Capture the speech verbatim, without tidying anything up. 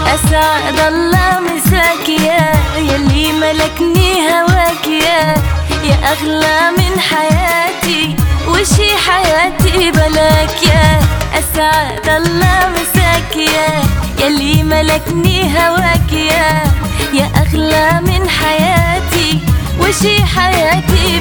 أسعد الله مساك يا يلي ملكني هواك يا يا أغلى من حياتي وشي حياتي بلاك يا أسعد الله مساك يا يلي ملكني هواك يا يا أغلى من حياتي وشي حياتي